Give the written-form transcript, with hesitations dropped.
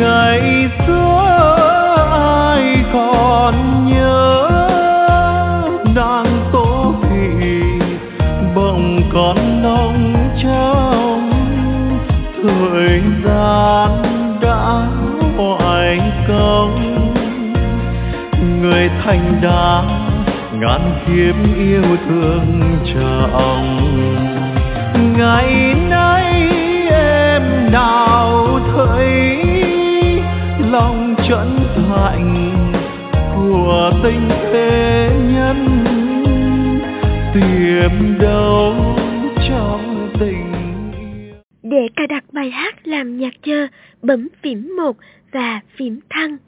ngày xưa ai còn nhớ, nàng Tố Thị bỗng còn lòng trong, thời gian đã hoài công. Người thành đã ngàn kiếp yêu thương chồng, ngày nay em nào thấy lòng chân thành của tình thế nhân, tìm đâu trong tình yêu. Để cài đặt bài hát làm nhạc chờ, bấm phím 1 và phím thăng.